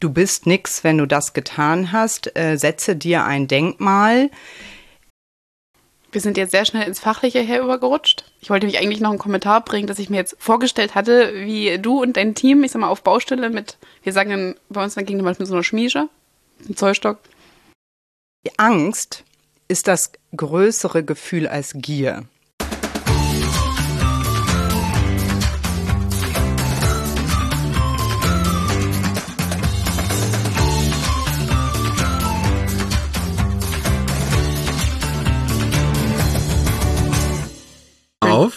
du bist nix, wenn du das getan hast, setze dir ein Denkmal. Wir sind jetzt sehr schnell ins Fachliche herübergerutscht. Ich wollte mich eigentlich noch einen Kommentar bringen, dass ich mir jetzt vorgestellt hatte, wie du und dein Team, ich sag mal, auf Baustelle mit, wir sagen dann bei uns dann gegenüber mit so einer Schmiesche, einem Zollstock. Die Angst ist das größere Gefühl als Gier. Auf.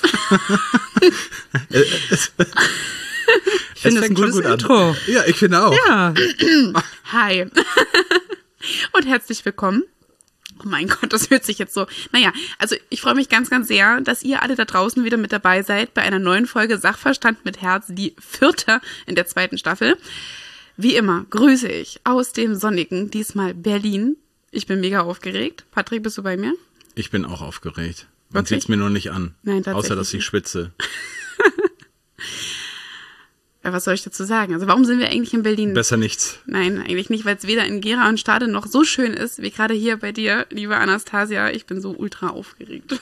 Ich finde das ein gutes Intro. Ja, ich finde auch. Ja. Hi. Und herzlich willkommen. Oh mein Gott, das hört sich jetzt so. Naja, also ich freue mich ganz, ganz sehr, dass ihr alle da draußen wieder mit dabei seid bei einer neuen Folge Sachverstand mit Herz, die 4. in der 2. Staffel. Wie immer grüße ich aus dem sonnigen, diesmal Berlin. Ich bin mega aufgeregt. Patrick, bist du bei mir? Ich bin auch aufgeregt. Man sieht es mir nur nicht an. Nein, tatsächlich. Außer, dass ich schwitze. Ja, was soll ich dazu sagen? Also warum sind wir eigentlich in Berlin? Besser nichts. Nein, eigentlich nicht, weil es weder in Gera und Stade noch so schön ist, wie gerade hier bei dir, liebe Anastasia. Ich bin so ultra aufgeregt.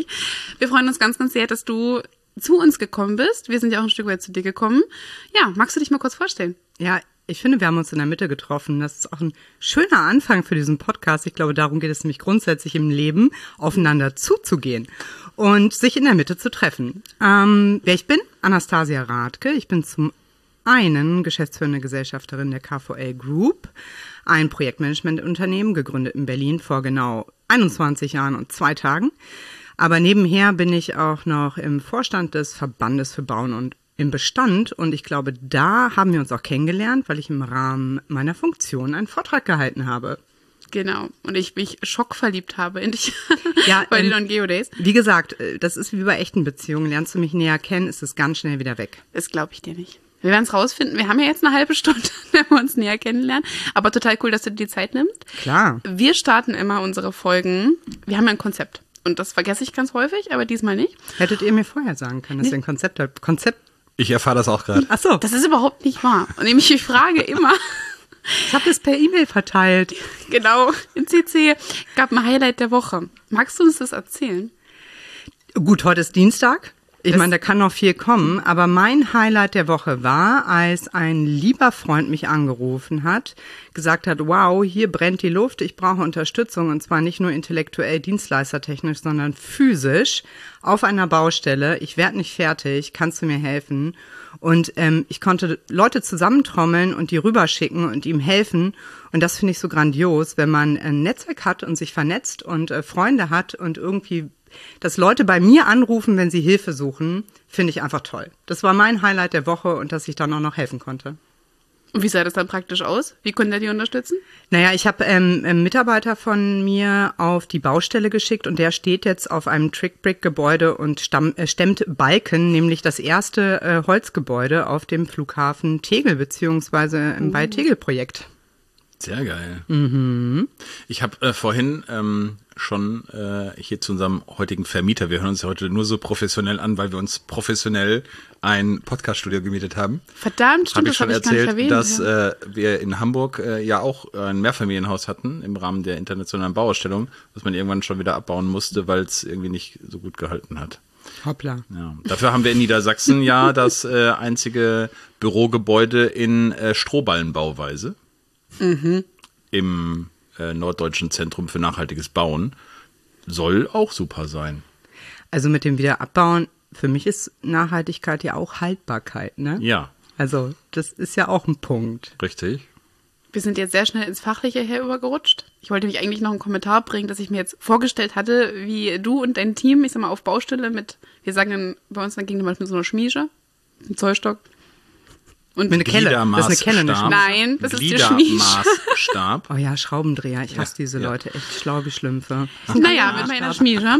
Wir freuen uns ganz, ganz sehr, dass du zu uns gekommen bist. Wir sind ja auch ein Stück weit zu dir gekommen. Ja, magst du dich mal kurz vorstellen? Ja, ich finde, wir haben uns in der Mitte getroffen. Das ist auch ein schöner Anfang für diesen Podcast. Ich glaube, darum geht es nämlich grundsätzlich im Leben, aufeinander zuzugehen und sich in der Mitte zu treffen. Wer ich bin? Anastasia Rathke. Ich bin zum einen geschäftsführende Gesellschafterin der KVL Group, ein Projektmanagementunternehmen, gegründet in Berlin vor genau 21 Jahren und 2 Tagen. Aber nebenher bin ich auch noch im Vorstand des Verbandes für Bauen und im Bestand, und ich glaube, da haben wir uns auch kennengelernt, weil ich im Rahmen meiner Funktion einen Vortrag gehalten habe. Genau, und ich mich schockverliebt habe in dich Ja, bei den Non-Geo-Days. Wie gesagt, das ist wie bei echten Beziehungen. Lernst du mich näher kennen, ist es ganz schnell wieder weg. Das glaube ich dir nicht. Wir werden es rausfinden. Wir haben ja jetzt eine halbe Stunde, wenn wir uns näher kennenlernen. Aber total cool, dass du dir die Zeit nimmst. Klar. Wir starten immer unsere Folgen. Wir haben ja ein Konzept. Und das vergesse ich ganz häufig, aber diesmal nicht. Hättet ihr mir vorher sagen können, dass ihr ein Konzept habt? Ich erfahre das auch gerade. Ach so. Das ist überhaupt nicht wahr. Und nämlich ich frage immer. Ich habe das per E-Mail verteilt. Genau, in CC gab ein Highlight der Woche. Magst du uns das erzählen? Gut, heute ist Dienstag. Ich meine, da kann noch viel kommen, aber mein Highlight der Woche war, als ein lieber Freund mich angerufen hat, gesagt hat, wow, hier brennt die Luft, ich brauche Unterstützung, und zwar nicht nur intellektuell, dienstleistertechnisch, sondern physisch auf einer Baustelle. Ich werde nicht fertig, kannst du mir helfen? Und ich konnte Leute zusammentrommeln und die rüberschicken und ihm helfen. Und das finde ich so grandios, wenn man ein Netzwerk hat und sich vernetzt und Freunde hat und irgendwie, dass Leute bei mir anrufen, wenn sie Hilfe suchen, finde ich einfach toll. Das war mein Highlight der Woche, und dass ich dann auch noch helfen konnte. Und wie sah das dann praktisch aus? Wie konnte er die unterstützen? Naja, ich habe einen Mitarbeiter von mir auf die Baustelle geschickt, und der steht jetzt auf einem Trick-Brick-Gebäude und stemmt Balken, nämlich das erste Holzgebäude auf dem Flughafen Tegel, beziehungsweise im Bei-Tegel-Projekt. Sehr geil. Mhm. Ich habe vorhin schon hier zu unserem heutigen Vermieter, wir hören uns ja heute nur so professionell an, weil wir uns professionell ein Podcaststudio gemietet haben. Verdammt, stimmt, das habe ich gar nicht erwähnt. Dass wir in Hamburg ja auch ein Mehrfamilienhaus hatten im Rahmen der internationalen Bauausstellung, was man irgendwann schon wieder abbauen musste, weil es irgendwie nicht so gut gehalten hat. Hoppla. Ja. Dafür haben wir in Niedersachsen ja das einzige Bürogebäude in Strohballenbauweise. Mhm. Im Norddeutschen Zentrum für nachhaltiges Bauen. Soll auch super sein. Also mit dem Wiederabbauen, für mich ist Nachhaltigkeit ja auch Haltbarkeit, ne? Ja. Also das ist ja auch ein Punkt. Richtig. Wir sind jetzt sehr schnell ins Fachliche herübergerutscht. Ich wollte mich eigentlich noch einen Kommentar bringen, dass ich mir jetzt vorgestellt hatte, wie du und dein Team, ich sag mal, auf Baustelle mit, wir sagen dann bei uns dann gegenüber mit so einer Schmiesche, einem Zollstock. Und mit einer Kelle. Das ist eine Kelle, nicht? Nein, das ist die Schmiesche. Gliedermaßstab. Oh ja, Schraubendreher. Ich hasse diese Leute. Echt schlau wie Schlümpfe. Naja, mit meiner Schmiesche.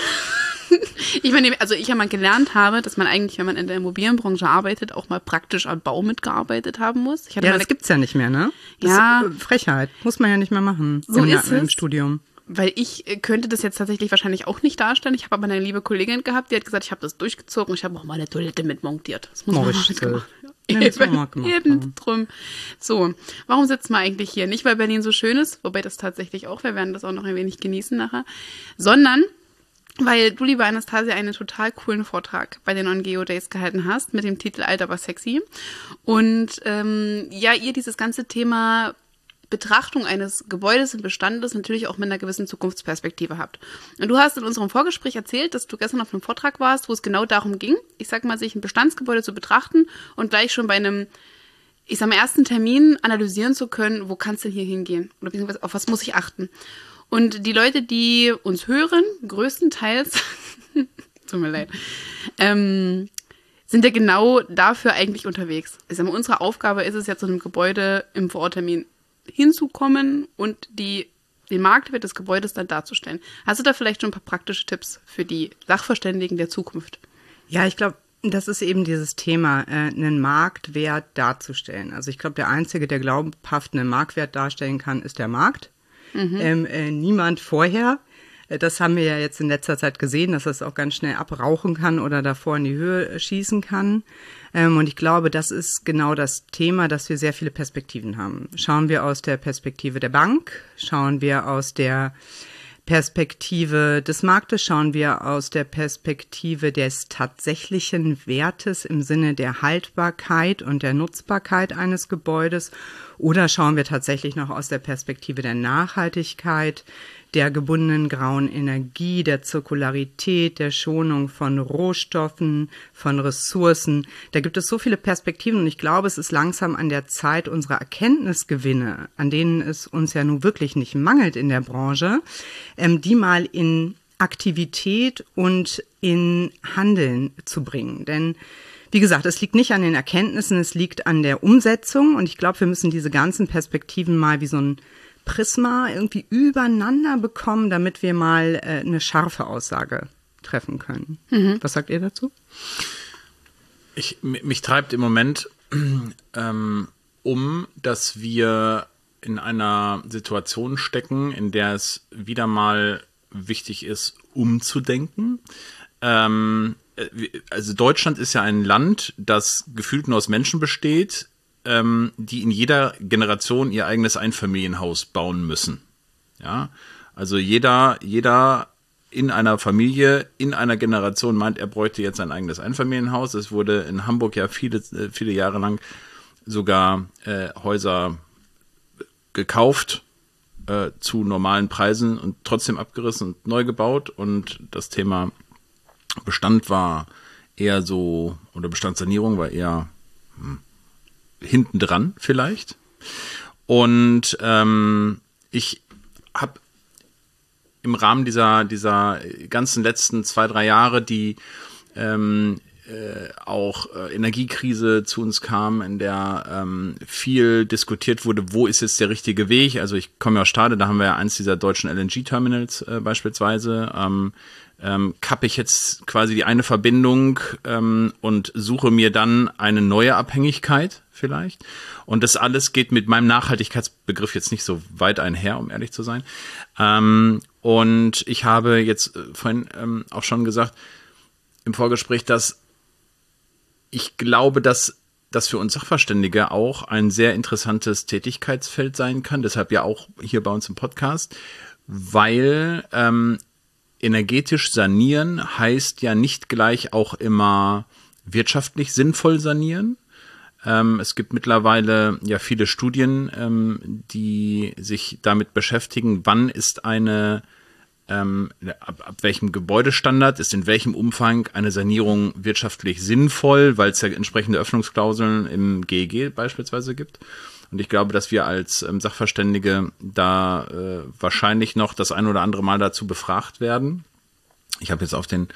Ich meine, also ich ja mal gelernt habe, dass man eigentlich, wenn man in der Immobilienbranche arbeitet, auch mal praktisch am Bau mitgearbeitet haben muss. Ja, das gibt's ja nicht mehr, ne? Das ja. Ist Frechheit. Muss man ja nicht mehr machen. So ist es. Im Studium. Weil ich könnte das jetzt tatsächlich wahrscheinlich auch nicht darstellen. Ich habe aber eine liebe Kollegin gehabt, die hat gesagt, ich habe das durchgezogen. Ich habe auch meine Toilette mitmontiert. Das muss man machen. Eben drum. So, warum sitzen wir eigentlich hier? Nicht, weil Berlin so schön ist, wobei das tatsächlich auch, wir werden das auch noch ein wenig genießen nachher, sondern weil du, liebe Anastasia, einen total coolen Vortrag bei den On Geo Days gehalten hast mit dem Titel Alt aber sexy. Und ihr dieses ganze Thema Betrachtung eines Gebäudes und Bestandes natürlich auch mit einer gewissen Zukunftsperspektive habt. Und du hast in unserem Vorgespräch erzählt, dass du gestern auf einem Vortrag warst, wo es genau darum ging, ich sag mal, sich ein Bestandsgebäude zu betrachten und gleich schon bei einem, ich sag mal, ersten Termin analysieren zu können, wo kann es denn hier hingehen? Oder beziehungsweise auf was muss ich achten? Und die Leute, die uns hören, größtenteils, tut mir leid, sind ja genau dafür eigentlich unterwegs. Ich sag mal, unsere Aufgabe ist es ja, zu einem Gebäude im Vororttermin hinzukommen und den Marktwert des Gebäudes dann darzustellen. Hast du da vielleicht schon ein paar praktische Tipps für die Sachverständigen der Zukunft? Ja, ich glaube, das ist eben dieses Thema, einen Marktwert darzustellen. Also ich glaube, der Einzige, der glaubhaft einen Marktwert darstellen kann, ist der Markt. Niemand vorher. Das haben wir ja jetzt in letzter Zeit gesehen, dass das auch ganz schnell abrauchen kann oder davor in die Höhe schießen kann. Und ich glaube, das ist genau das Thema, dass wir sehr viele Perspektiven haben. Schauen wir aus der Perspektive der Bank, schauen wir aus der Perspektive des Marktes, schauen wir aus der Perspektive des tatsächlichen Wertes im Sinne der Haltbarkeit und der Nutzbarkeit eines Gebäudes oder schauen wir tatsächlich noch aus der Perspektive der Nachhaltigkeit, der gebundenen grauen Energie, der Zirkularität, der Schonung von Rohstoffen, von Ressourcen. Da gibt es so viele Perspektiven und ich glaube, es ist langsam an der Zeit, unsere Erkenntnisgewinne, an denen es uns ja nun wirklich nicht mangelt in der Branche, die mal in Aktivität und in Handeln zu bringen. Denn wie gesagt, es liegt nicht an den Erkenntnissen, es liegt an der Umsetzung und ich glaube, wir müssen diese ganzen Perspektiven mal wie so ein Prisma irgendwie übereinander bekommen, damit wir mal eine scharfe Aussage treffen können. Was sagt ihr dazu? Mich treibt im Moment dass wir in einer Situation stecken, in der es wieder mal wichtig ist, umzudenken. Also Deutschland ist ja ein Land, das gefühlt nur aus Menschen besteht, die in jeder Generation ihr eigenes Einfamilienhaus bauen müssen. Ja, also jeder in einer Familie, in einer Generation meint, er bräuchte jetzt ein eigenes Einfamilienhaus. Es wurde in Hamburg ja viele Jahre lang sogar Häuser gekauft zu normalen Preisen und trotzdem abgerissen und neu gebaut. Und das Thema Bestand war eher so, oder Bestandssanierung war eher hinten dran vielleicht. Und ich habe im Rahmen dieser ganzen letzten 2-3 Jahre, die auch Energiekrise zu uns kam, in der viel diskutiert wurde, wo ist jetzt der richtige Weg. Also ich komme ja aus Stade, da haben wir ja eins dieser deutschen LNG-Terminals beispielsweise. Kappe ich jetzt quasi die eine Verbindung und suche mir dann eine neue Abhängigkeit vielleicht. Und das alles geht mit meinem Nachhaltigkeitsbegriff jetzt nicht so weit einher, um ehrlich zu sein. Und ich habe jetzt vorhin auch schon gesagt im Vorgespräch, dass ich glaube, dass das für uns Sachverständige auch ein sehr interessantes Tätigkeitsfeld sein kann. Deshalb ja auch hier bei uns im Podcast, weil energetisch sanieren heißt ja nicht gleich auch immer wirtschaftlich sinnvoll sanieren. Es gibt mittlerweile ja viele Studien, die sich damit beschäftigen, wann ist ab welchem Gebäudestandard ist in welchem Umfang eine Sanierung wirtschaftlich sinnvoll, weil es ja entsprechende Öffnungsklauseln im GEG beispielsweise gibt. Und ich glaube, dass wir als Sachverständige da wahrscheinlich noch das ein oder andere Mal dazu befragt werden. Ich habe jetzt auf den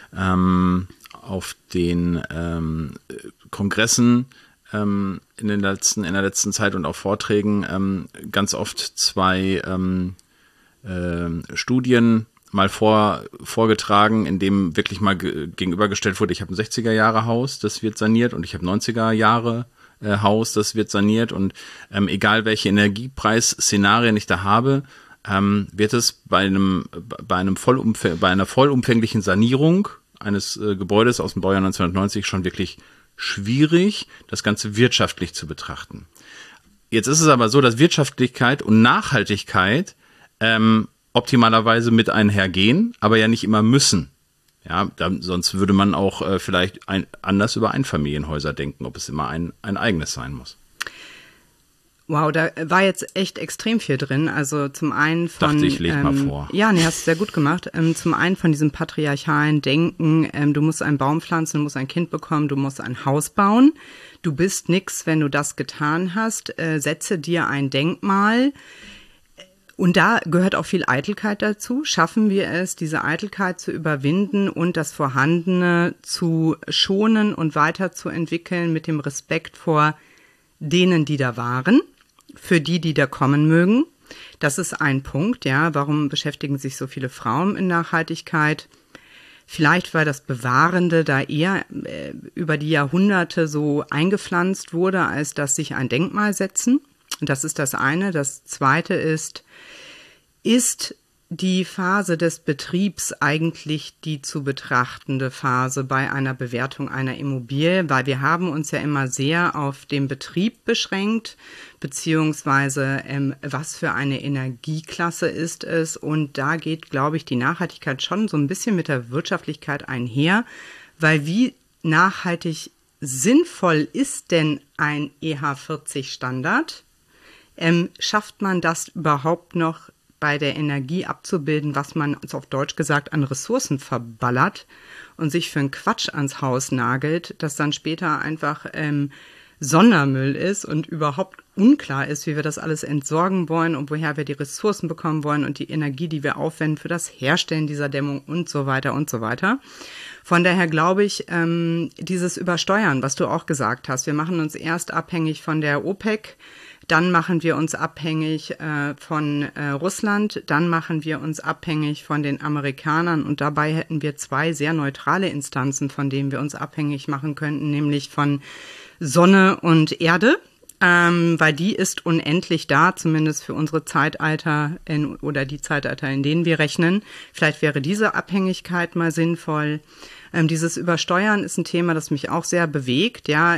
Kongressen in der letzten Zeit und auf Vorträgen ganz oft 2 Studien mal vorgetragen, in dem wirklich mal gegenübergestellt wurde, ich habe ein 60er-Jahre-Haus, das wird saniert, und ich habe 90er-Jahre Haus, das wird saniert, und egal welche Energiepreisszenarien ich da habe, wird es bei einer vollumfänglichen Sanierung eines Gebäudes aus dem Baujahr 1990 schon wirklich schwierig, das Ganze wirtschaftlich zu betrachten. Jetzt ist es aber so, dass Wirtschaftlichkeit und Nachhaltigkeit optimalerweise mit einhergehen, aber ja nicht immer müssen. Ja, sonst würde man auch vielleicht anders über Einfamilienhäuser denken, ob es immer ein eigenes sein muss. Wow, da war jetzt echt extrem viel drin. Also zum einen von... Dachte ich, leg mal vor. Ja, nee, hast du sehr gut gemacht. Zum einen von diesem patriarchalen Denken, du musst einen Baum pflanzen, du musst ein Kind bekommen, du musst ein Haus bauen. Du bist nix, wenn du das getan hast. Setze dir ein Denkmal. Und da gehört auch viel Eitelkeit dazu. Schaffen wir es, diese Eitelkeit zu überwinden und das Vorhandene zu schonen und weiterzuentwickeln mit dem Respekt vor denen, die da waren, für die da kommen mögen. Das ist ein Punkt, ja. Warum beschäftigen sich so viele Frauen in Nachhaltigkeit? Vielleicht, weil das Bewahrende da eher über die Jahrhunderte so eingepflanzt wurde, als dass sich ein Denkmal setzen. Das ist das eine. Das zweite ist die Phase des Betriebs eigentlich die zu betrachtende Phase bei einer Bewertung einer Immobilie, weil wir haben uns ja immer sehr auf den Betrieb beschränkt, beziehungsweise was für eine Energieklasse ist es, und da geht, glaube ich, die Nachhaltigkeit schon so ein bisschen mit der Wirtschaftlichkeit einher, weil wie nachhaltig sinnvoll ist denn ein EH40-Standard? Schafft man das überhaupt noch bei der Energie abzubilden, was man, also auf Deutsch gesagt, an Ressourcen verballert und sich für einen Quatsch ans Haus nagelt, das dann später einfach Sondermüll ist und überhaupt unklar ist, wie wir das alles entsorgen wollen und woher wir die Ressourcen bekommen wollen und die Energie, die wir aufwenden für das Herstellen dieser Dämmung und so weiter und so weiter. Von daher glaube ich, dieses Übersteuern, was du auch gesagt hast, wir machen uns erst abhängig von der OPEC, dann machen wir uns abhängig von Russland, dann machen wir uns abhängig von den Amerikanern und dabei hätten wir zwei sehr neutrale Instanzen, von denen wir uns abhängig machen könnten, nämlich von Sonne und Erde, weil die ist unendlich da, zumindest für unsere Zeitalter oder die Zeitalter, in denen wir rechnen. Vielleicht wäre diese Abhängigkeit mal sinnvoll. Dieses Übersteuern ist ein Thema, das mich auch sehr bewegt, ja.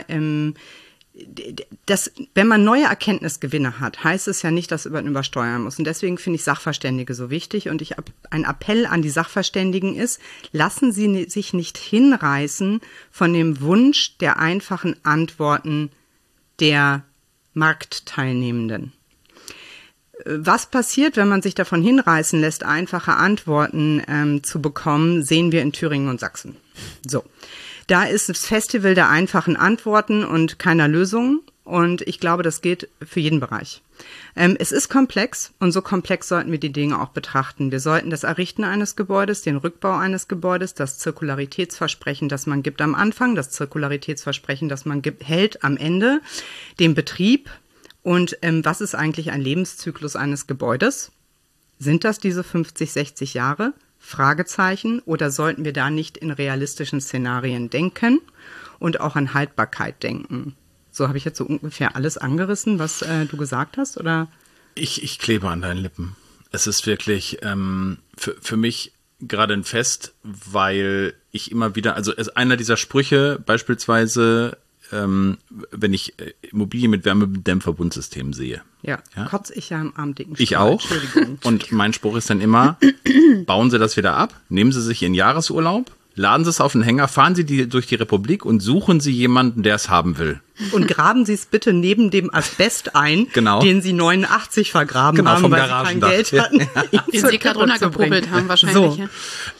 Wenn man neue Erkenntnisgewinne hat, heißt es ja nicht, dass man übersteuern muss. Und deswegen finde ich Sachverständige so wichtig. Und ein Appell an die Sachverständigen ist, lassen Sie sich nicht hinreißen von dem Wunsch der einfachen Antworten der Marktteilnehmenden. Was passiert, wenn man sich davon hinreißen lässt, einfache Antworten zu bekommen, sehen wir in Thüringen und Sachsen. So. Da ist das Festival der einfachen Antworten und keiner Lösungen. Und ich glaube, das gilt für jeden Bereich. Es ist komplex und so komplex sollten wir die Dinge auch betrachten. Wir sollten das Errichten eines Gebäudes, den Rückbau eines Gebäudes, das Zirkularitätsversprechen, das man gibt am Anfang, das Zirkularitätsversprechen, das man hält am Ende, den Betrieb und was ist eigentlich ein Lebenszyklus eines Gebäudes? Sind das diese 50, 60 Jahre? Fragezeichen, oder sollten wir da nicht in realistischen Szenarien denken und auch an Haltbarkeit denken? So, habe ich jetzt so ungefähr alles angerissen, was du gesagt hast, oder? Ich klebe an deinen Lippen. Es ist wirklich für mich gerade ein Fest, weil ich immer wieder, also einer dieser Sprüche beispielsweise, wenn ich Immobilien mit Wärmedämmverbundsystem sehe. Ja, kotze ich ja am armdicken Ich auch. Und mein Spruch ist dann immer, bauen Sie das wieder ab, nehmen Sie sich Ihren Jahresurlaub, laden Sie es auf den Hänger, fahren Sie durch die Republik und suchen Sie jemanden, der es haben will. Und graben Sie es bitte neben dem Asbest ein, genau, den Sie 89 vergraben haben, vom weil Sie kein Geld hatten. Den Sie gerade runtergepuppelt haben wahrscheinlich. So.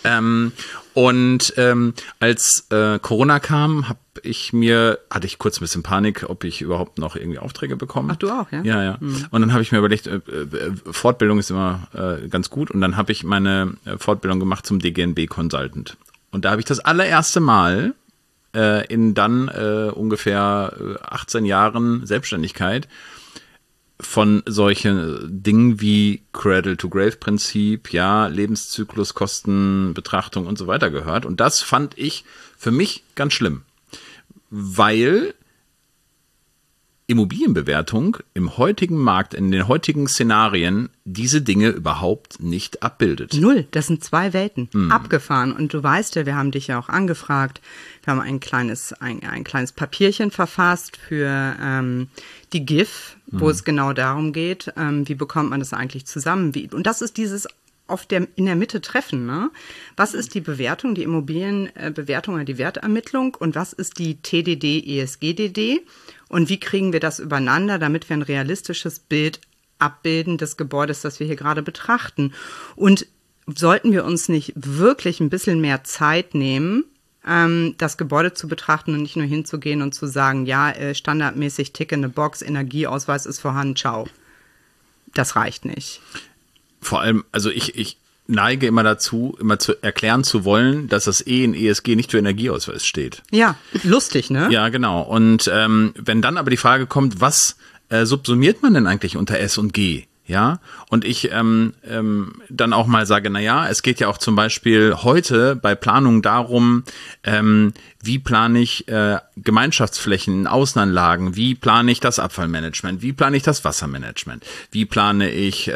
Ja. Als Corona kam, hatte ich kurz ein bisschen Panik, ob ich überhaupt noch irgendwie Aufträge bekomme. Ach, du auch, ja? Ja. Und dann habe ich mir überlegt, Fortbildung ist immer ganz gut. Und dann habe ich meine Fortbildung gemacht zum DGNB Consultant. Und da habe ich das allererste Mal in dann ungefähr 18 Jahren Selbstständigkeit von solchen Dingen wie Cradle-to-Grave-Prinzip, ja, Lebenszyklus, Kostenbetrachtung und so weiter gehört. Und das fand ich für mich ganz schlimm, weil Immobilienbewertung im heutigen Markt, in den heutigen Szenarien diese Dinge überhaupt nicht abbildet. Null, das sind zwei Welten, abgefahren. Und du weißt ja, wir haben dich ja auch angefragt, wir haben ein kleines Papierchen verfasst für die GIF, wo es genau darum geht, wie bekommt man das eigentlich zusammen. Und das ist dieses in der Mitte treffen, ne? Was ist die Bewertung, die Immobilienbewertung oder die Wertermittlung und was ist die TDD, ESGDD und wie kriegen wir das übereinander, damit wir ein realistisches Bild abbilden des Gebäudes, das wir hier gerade betrachten. Und sollten wir uns nicht wirklich ein bisschen mehr Zeit nehmen, das Gebäude zu betrachten und nicht nur hinzugehen und zu sagen, ja, standardmäßig Tick in a Box, Energieausweis ist vorhanden, ciao. Das reicht nicht. Vor allem, also ich neige immer dazu, immer zu erklären zu wollen, dass das E in ESG nicht für Energieausweis steht. Ja, lustig, ne? Ja, genau. Und wenn dann aber die Frage kommt, was subsumiert man denn eigentlich unter S und G? Ja, und ich dann auch mal sage, na ja, es geht ja auch zum Beispiel heute bei Planung darum, wie plane ich Gemeinschaftsflächen in Außenanlagen, wie plane ich das Abfallmanagement, wie plane ich das Wassermanagement, wie plane ich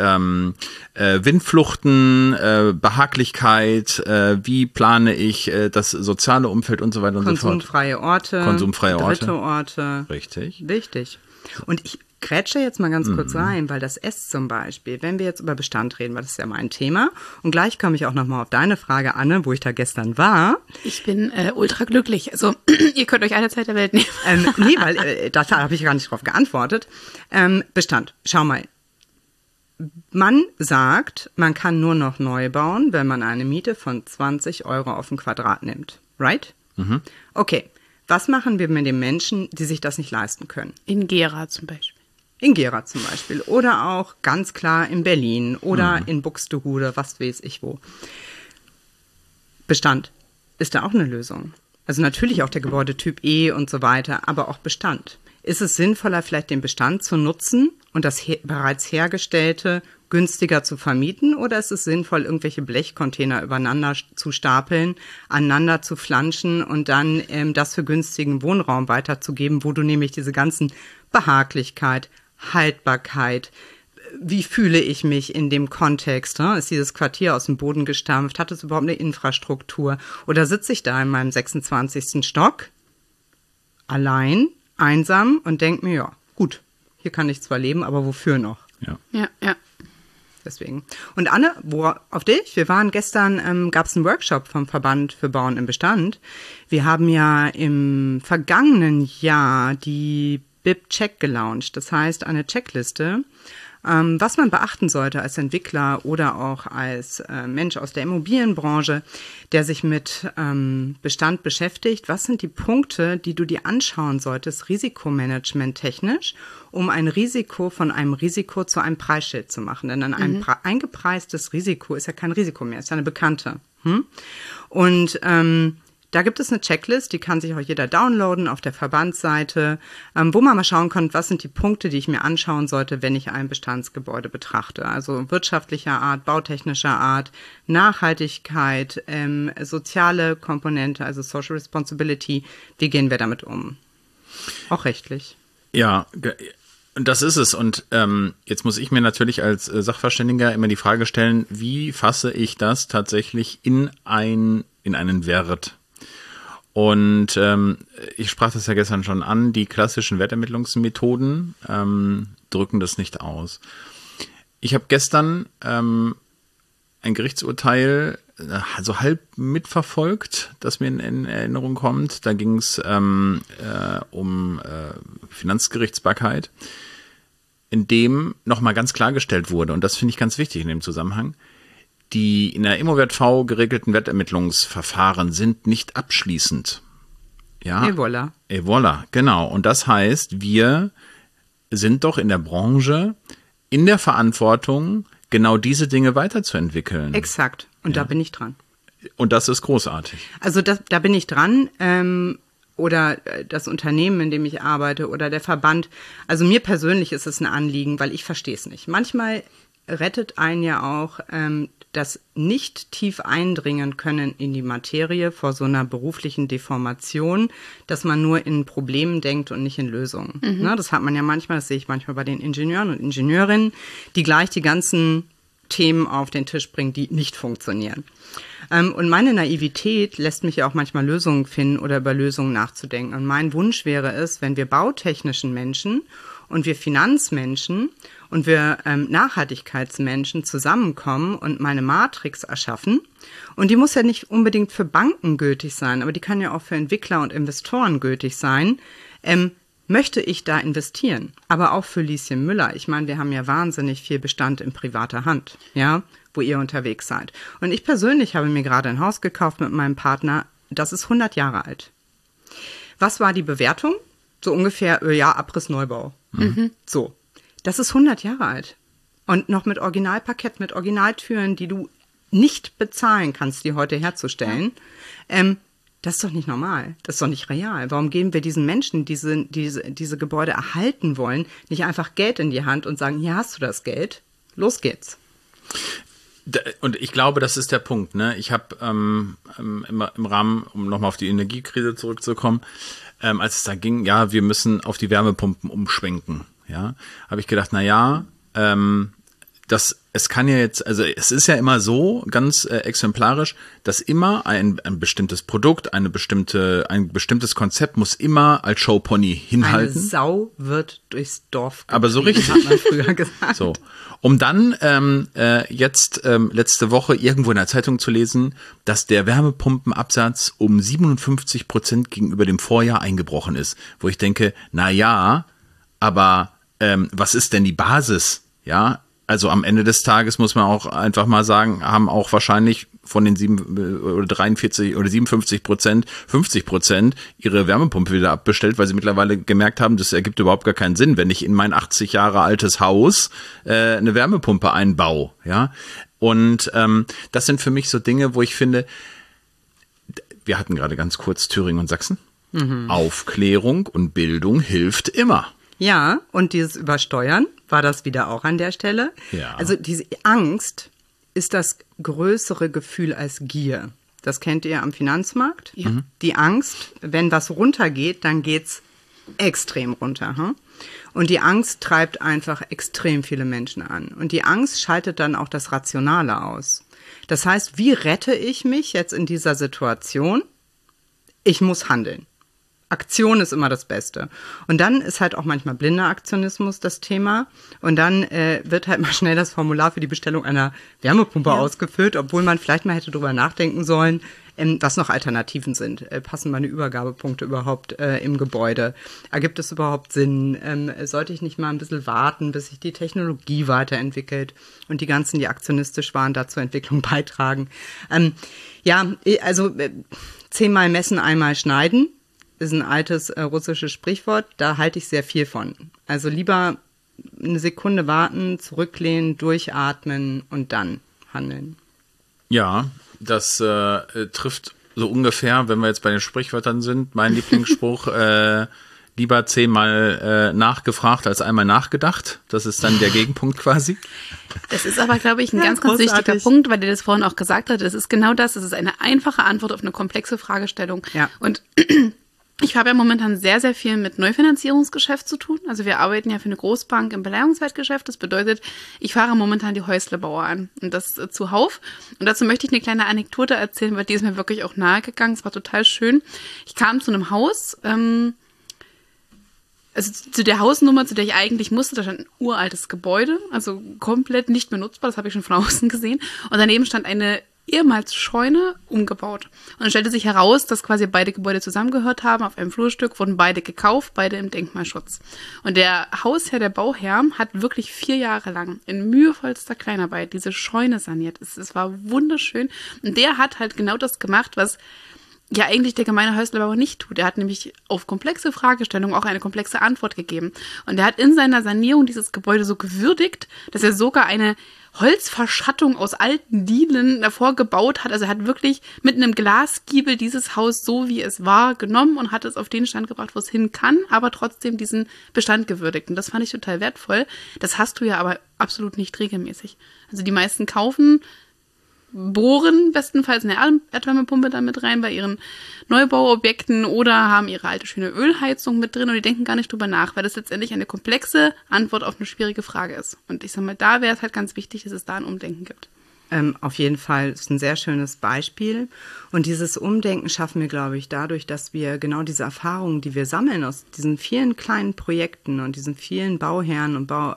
Windfluchten, Behaglichkeit, wie plane ich das soziale Umfeld und so weiter und so fort. Konsumfreie Orte, dritte Orte. Richtig. Wichtig. Und ich grätsche jetzt mal ganz kurz rein, weil das S zum Beispiel, wenn wir jetzt über Bestand reden, weil das ist ja mein Thema. Und gleich komme ich auch nochmal auf deine Frage, Anne, wo ich da gestern war. Ich bin ultra glücklich. Also ihr könnt euch alle Zeit der Welt nehmen. Nee, weil da habe ich gar nicht drauf geantwortet. Bestand, schau mal. Man sagt, man kann nur noch neu bauen, wenn man eine Miete von 20 Euro auf den Quadrat nimmt. Right? Mhm. Okay. Was machen wir mit den Menschen, die sich das nicht leisten können? In Gera zum Beispiel. In Gera zum Beispiel. Oder auch ganz klar in Berlin oder in Buxtehude, was weiß ich wo. Bestand ist da auch eine Lösung. Also natürlich auch der Gebäudetyp E und so weiter, aber auch Bestand. Ist es sinnvoller, vielleicht den Bestand zu nutzen und das bereits Hergestellte günstiger zu vermieten oder ist es sinnvoll, irgendwelche Blechcontainer übereinander zu stapeln, aneinander zu flanschen und dann das für günstigen Wohnraum weiterzugeben, wo du nämlich diese ganzen Behaglichkeit, Haltbarkeit, wie fühle ich mich in dem Kontext? Ne? Ist dieses Quartier aus dem Boden gestampft? Hat es überhaupt eine Infrastruktur? Oder sitze ich da in meinem 26. Stock, allein, einsam und denke mir, ja, gut, hier kann ich zwar leben, aber wofür noch? Ja. Deswegen. Und Anne, auf dich? Wir waren gestern, gab es einen Workshop vom Verband für Bauen im Bestand. Wir haben ja im vergangenen Jahr die BIP-Check gelauncht. Das heißt, eine Checkliste, was man beachten sollte als Entwickler oder auch als Mensch aus der Immobilienbranche, der sich mit Bestand beschäftigt. Was sind die Punkte, die du dir anschauen solltest, risikomanagement technisch, um ein Risiko von einem Risiko zu einem Preisschild zu machen? Denn ein eingepreistes Risiko ist ja kein Risiko mehr, ist ja eine Bekannte. Und da gibt es eine Checklist, die kann sich auch jeder downloaden auf der Verbandsseite, wo man mal schauen kann, was sind die Punkte, die ich mir anschauen sollte, wenn ich ein Bestandsgebäude betrachte. Also wirtschaftlicher Art, bautechnischer Art, Nachhaltigkeit, soziale Komponente, also Social Responsibility. Wie gehen wir damit um? Auch rechtlich. Ja, das ist es. Und jetzt muss ich mir natürlich als Sachverständiger immer die Frage stellen, wie fasse ich das tatsächlich in einen Wert? Und ich sprach das ja gestern schon an, die klassischen Wertermittlungsmethoden drücken das nicht aus. Ich habe gestern ein Gerichtsurteil so halb mitverfolgt, das mir in Erinnerung kommt. Da ging es um Finanzgerichtsbarkeit, in dem nochmal ganz klargestellt wurde, und das finde ich ganz wichtig in dem Zusammenhang, die in der ImmoWert-V geregelten Wertermittlungsverfahren sind nicht abschließend. Ja. Et voilà. Et voilà, genau. Und das heißt, wir sind doch in der Branche in der Verantwortung, genau diese Dinge weiterzuentwickeln. Exakt. Und da bin ich dran. Und das ist großartig. Also da bin ich dran. Oder das Unternehmen, in dem ich arbeite oder der Verband. Also mir persönlich ist es ein Anliegen, weil ich verstehe es nicht. Manchmal rettet einen ja auch das nicht tief eindringen können in die Materie vor so einer beruflichen Deformation, dass man nur in Problemen denkt und nicht in Lösungen. Ne, das hat man ja manchmal, das sehe ich manchmal bei den Ingenieuren und Ingenieurinnen, die gleich die ganzen Themen auf den Tisch bringen, die nicht funktionieren. Und meine Naivität lässt mich ja auch manchmal Lösungen finden oder über Lösungen nachzudenken. Und mein Wunsch wäre es, wenn wir bautechnischen Menschen und wir Finanzmenschen und wir Nachhaltigkeitsmenschen zusammenkommen und mal eine Matrix erschaffen. Und die muss ja nicht unbedingt für Banken gültig sein, aber die kann ja auch für Entwickler und Investoren gültig sein. Möchte ich da investieren? Aber auch für Lieschen Müller. Ich meine, wir haben ja wahnsinnig viel Bestand in privater Hand, ja, wo ihr unterwegs seid. Und ich persönlich habe mir gerade ein Haus gekauft mit meinem Partner. Das ist 100 Jahre alt. Was war die Bewertung? So ungefähr, ja, Abrissneubau. So. Das ist 100 Jahre alt. Und noch mit Originalparkett, mit Originaltüren, die du nicht bezahlen kannst, die heute herzustellen. Ja. Das ist doch nicht normal. Das ist doch nicht real. Warum geben wir diesen Menschen, diese Gebäude erhalten wollen, nicht einfach Geld in die Hand und sagen, hier hast du das Geld, los geht's. Und ich glaube, das ist der Punkt. Ne? Ich habe im Rahmen, um nochmal auf die Energiekrise zurückzukommen, als es da ging, ja, wir müssen auf die Wärmepumpen umschwenken. Ja, habe ich gedacht, es kann ja jetzt, also es ist ja immer so, ganz exemplarisch, dass immer ein bestimmtes Produkt, ein bestimmtes Konzept muss immer als Showpony hinhalten. Eine Sau wird durchs Dorf getrieben, aber so richtig, hat man früher gesagt. So, um dann jetzt letzte Woche irgendwo in der Zeitung zu lesen, dass der Wärmepumpenabsatz um 57% gegenüber dem Vorjahr eingebrochen ist. Wo ich denke, aber was ist denn die Basis? Ja, also am Ende des Tages muss man auch einfach mal sagen, haben auch wahrscheinlich von den 43 oder 57%, 50% ihre Wärmepumpe wieder abbestellt, weil sie mittlerweile gemerkt haben, das ergibt überhaupt gar keinen Sinn, wenn ich in mein 80 Jahre altes Haus eine Wärmepumpe einbaue. Ja, und das sind für mich so Dinge, wo ich finde, wir hatten gerade ganz kurz Thüringen und Sachsen. Aufklärung und Bildung hilft immer. Ja, und dieses Übersteuern war das wieder auch an der Stelle. Ja. Also diese Angst ist das größere Gefühl als Gier. Das kennt ihr am Finanzmarkt. Ja. Die Angst, wenn was runtergeht, dann geht's extrem runter. Und die Angst treibt einfach extrem viele Menschen an. Und die Angst schaltet dann auch das Rationale aus. Das heißt, wie rette ich mich jetzt in dieser Situation? Ich muss handeln. Aktion ist immer das Beste. Und dann ist halt auch manchmal blinder Aktionismus das Thema. Und dann wird halt mal schnell das Formular für die Bestellung einer Wärmepumpe ausgefüllt, obwohl man vielleicht mal hätte drüber nachdenken sollen, was noch Alternativen sind. Passen meine Übergabepunkte überhaupt im Gebäude? Ergibt es überhaupt Sinn? Sollte ich nicht mal ein bisschen warten, bis sich die Technologie weiterentwickelt und die ganzen, die aktionistisch waren, da zur Entwicklung beitragen? Also 10-mal messen, einmal schneiden. Ist ein altes russisches Sprichwort, da halte ich sehr viel von. Also lieber eine Sekunde warten, zurücklehnen, durchatmen und dann handeln. Ja, das trifft so ungefähr, wenn wir jetzt bei den Sprichwörtern sind, mein Lieblingsspruch, lieber 10-mal nachgefragt als einmal nachgedacht. Das ist dann der Gegenpunkt quasi. Das ist aber, glaube ich, ein ganz wichtiger Punkt, weil ihr das vorhin auch gesagt habt. Das ist genau das. Es ist eine einfache Antwort auf eine komplexe Fragestellung. Ja. Und ich habe ja momentan sehr, sehr viel mit Neufinanzierungsgeschäft zu tun. Also wir arbeiten ja für eine Großbank im Beleihungswertgeschäft. Das bedeutet, ich fahre momentan die Häuslebauer an und das zuhauf. Und dazu möchte ich eine kleine Anekdote erzählen, weil die ist mir wirklich auch nahe gegangen. Es war total schön. Ich kam zu einem Haus, also zu der Hausnummer, zu der ich eigentlich musste. Da stand ein uraltes Gebäude, also komplett nicht benutzbar. Das habe ich schon von außen gesehen. Und daneben stand eine ehemals Scheune umgebaut. Und es stellte sich heraus, dass quasi beide Gebäude zusammengehört haben. Auf einem Flurstück wurden beide gekauft, beide im Denkmalschutz. Und der Hausherr, der Bauherr, hat wirklich 4 Jahre lang in mühevollster Kleinarbeit diese Scheune saniert. Es war wunderschön. Und der hat halt genau das gemacht, was ja eigentlich der gemeine Häuslebauer nicht tut. Er hat nämlich auf komplexe Fragestellungen auch eine komplexe Antwort gegeben. Und er hat in seiner Sanierung dieses Gebäude so gewürdigt, dass er sogar eine Holzverschattung aus alten Dielen davor gebaut hat. Also er hat wirklich mit einem Glasgiebel dieses Haus so, wie es war, genommen und hat es auf den Stand gebracht, wo es hin kann, aber trotzdem diesen Bestand gewürdigt. Und das fand ich total wertvoll. Das hast du ja aber absolut nicht regelmäßig. Also die meisten bohren bestenfalls eine Erdwärmepumpe da mit rein bei ihren Neubauobjekten oder haben ihre alte schöne Ölheizung mit drin und die denken gar nicht drüber nach, weil das letztendlich eine komplexe Antwort auf eine schwierige Frage ist. Und ich sag mal, da wäre es halt ganz wichtig, dass es da ein Umdenken gibt. Auf jeden Fall ist ein sehr schönes Beispiel. Und dieses Umdenken schaffen wir, glaube ich, dadurch, dass wir genau diese Erfahrungen, die wir sammeln aus diesen vielen kleinen Projekten und diesen vielen Bauherren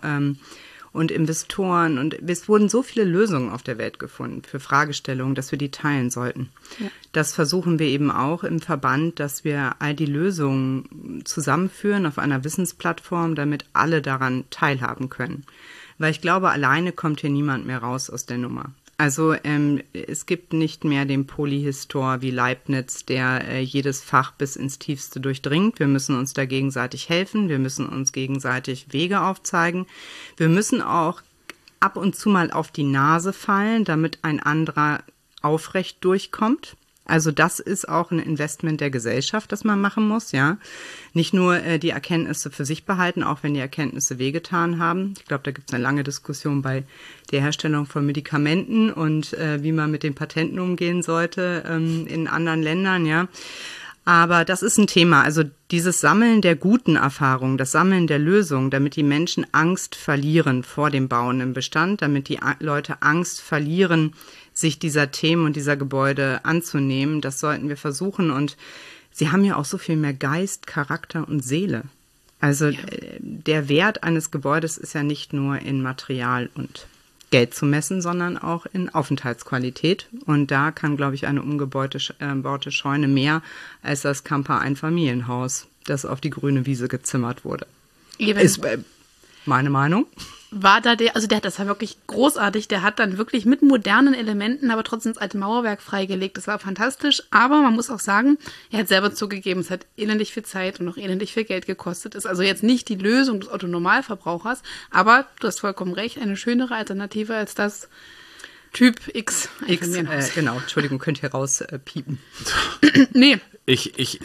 und Investoren, und es wurden so viele Lösungen auf der Welt gefunden für Fragestellungen, dass wir die teilen sollten. Ja. Das versuchen wir eben auch im Verband, dass wir all die Lösungen zusammenführen auf einer Wissensplattform, damit alle daran teilhaben können. Weil ich glaube, alleine kommt hier niemand mehr raus aus der Nummer. Also es gibt nicht mehr den Polyhistor wie Leibniz, der jedes Fach bis ins Tiefste durchdringt. Wir müssen uns da gegenseitig helfen, wir müssen uns gegenseitig Wege aufzeigen. Wir müssen auch ab und zu mal auf die Nase fallen, damit ein anderer aufrecht durchkommt. Also das ist auch ein Investment der Gesellschaft, das man machen muss, ja. Nicht nur die Erkenntnisse für sich behalten, auch wenn die Erkenntnisse wehgetan haben. Ich glaube, da gibt es eine lange Diskussion bei der Herstellung von Medikamenten und wie man mit den Patenten umgehen sollte in anderen Ländern, ja. Aber das ist ein Thema, also dieses Sammeln der guten Erfahrungen, das Sammeln der Lösungen, damit die Menschen Angst verlieren vor dem Bauen im Bestand, damit die Leute Angst verlieren, sich dieser Themen und dieser Gebäude anzunehmen. Das sollten wir versuchen. Und sie haben ja auch so viel mehr Geist, Charakter und Seele. Also der Wert eines Gebäudes ist ja nicht nur in Material und Geld zu messen, sondern auch in Aufenthaltsqualität. Und da kann, glaube ich, eine umgebaute Scheune mehr als das Camper-Einfamilienhaus, das auf die grüne Wiese gezimmert wurde. Ist meine Meinung. War da das war wirklich großartig. Der hat dann wirklich mit modernen Elementen, aber trotzdem das alte Mauerwerk freigelegt. Das war fantastisch. Aber man muss auch sagen, er hat selber zugegeben, es hat elendig viel Zeit und auch elendig viel Geld gekostet. Ist also jetzt nicht die Lösung des Otto-Normalverbrauchers. Aber du hast vollkommen recht, eine schönere Alternative als das Typ X. Genau, Entschuldigung, könnt ihr rauspiepen. Nee. Ich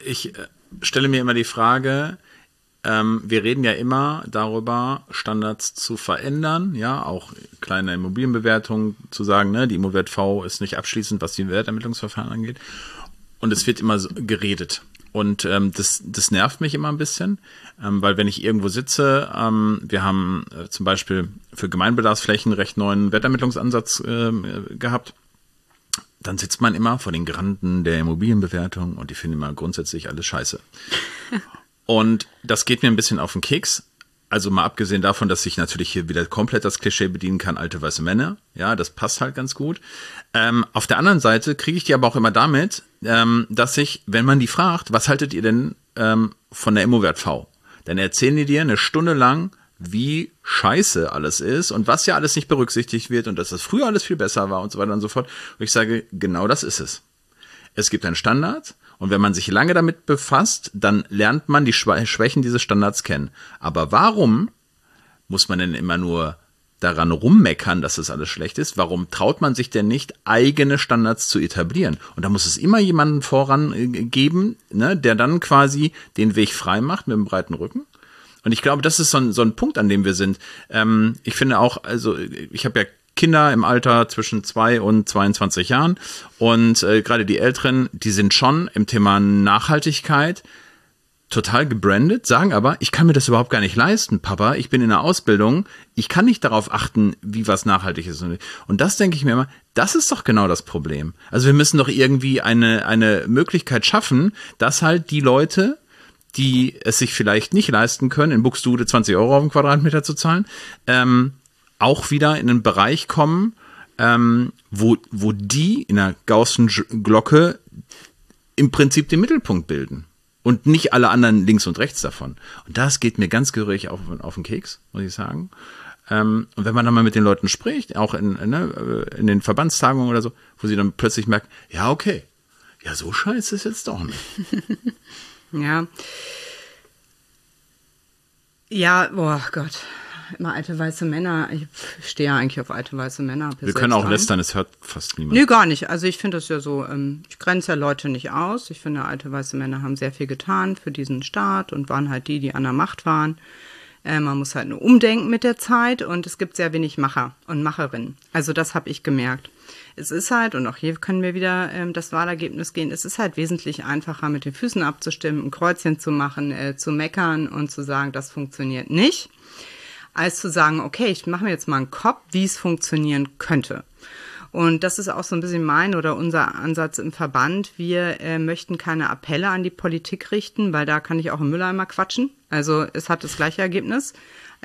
stelle mir immer die Frage, wir reden ja immer darüber, Standards zu verändern, ja, auch kleine Immobilienbewertungen zu sagen, ne, die ImmoWert-V ist nicht abschließend, was die Wertermittlungsverfahren angeht. Und es wird immer so geredet. Und das nervt mich immer ein bisschen, weil wenn ich irgendwo sitze, wir haben zum Beispiel für Gemeinbedarfsflächen recht neuen Wertermittlungsansatz gehabt, dann sitzt man immer vor den Granden der Immobilienbewertung und die finden immer grundsätzlich alles scheiße. Und das geht mir ein bisschen auf den Keks. Also mal abgesehen davon, dass ich natürlich hier wieder komplett das Klischee bedienen kann, alte weiße Männer. Ja, das passt halt ganz gut. Auf der anderen Seite kriege ich die aber auch immer damit, dass ich, wenn man die fragt, was haltet ihr denn von der ImmoWert-V? Dann erzählen die dir eine Stunde lang, wie scheiße alles ist und was ja alles nicht berücksichtigt wird und dass das früher alles viel besser war und so weiter und so fort. Und ich sage, genau das ist es. Es gibt einen Standard. Und wenn man sich lange damit befasst, dann lernt man die Schwächen dieses Standards kennen. Aber warum muss man denn immer nur daran rummeckern, dass das alles schlecht ist? Warum traut man sich denn nicht, eigene Standards zu etablieren? Und da muss es immer jemanden voran geben, ne, der dann quasi den Weg frei macht mit einem breiten Rücken. Und ich glaube, das ist so ein Punkt, an dem wir sind. Ich finde auch, also ich habe ja Kinder im Alter zwischen 2 und 22 Jahren und gerade die Älteren, die sind schon im Thema Nachhaltigkeit total gebrandet, sagen aber, ich kann mir das überhaupt gar nicht leisten, Papa, ich bin in der Ausbildung, ich kann nicht darauf achten, wie was nachhaltig ist. Und das denke ich mir immer, das ist doch genau das Problem. Also wir müssen doch irgendwie eine Möglichkeit schaffen, dass halt die Leute, die es sich vielleicht nicht leisten können, in Buxtehude 20 Euro auf den Quadratmeter zu zahlen, auch wieder in einen Bereich kommen, wo die in der Gaußschen Glocke im Prinzip den Mittelpunkt bilden und nicht alle anderen links und rechts davon. Und das geht mir ganz gehörig auf den Keks, muss ich sagen. Und wenn man dann mal mit den Leuten spricht, auch in den Verbandstagungen oder so, wo sie dann plötzlich merken, ja okay, ja, so scheiße ist jetzt doch nicht. Ja. Ja, oh Gott. Immer alte weiße Männer. Ich stehe ja eigentlich auf alte weiße Männer. Wir können auch lästern, es hört fast niemand. Nee, gar nicht. Also ich finde das ja so, ich grenze ja Leute nicht aus. Ich finde, alte weiße Männer haben sehr viel getan für diesen Staat und waren halt die an der Macht waren. Man muss halt nur umdenken mit der Zeit und es gibt sehr wenig Macher und Macherinnen. Also das habe ich gemerkt. Es ist halt, und auch hier können wir wieder das Wahlergebnis gehen, es ist halt wesentlich einfacher, mit den Füßen abzustimmen, ein Kreuzchen zu machen, zu meckern und zu sagen, das funktioniert nicht, als zu sagen, okay, ich mache mir jetzt mal einen Kopf, wie es funktionieren könnte. Und das ist auch so ein bisschen mein oder unser Ansatz im Verband. Wir möchten keine Appelle an die Politik richten, weil da kann ich auch im Mülleimer quatschen. Also es hat das gleiche Ergebnis.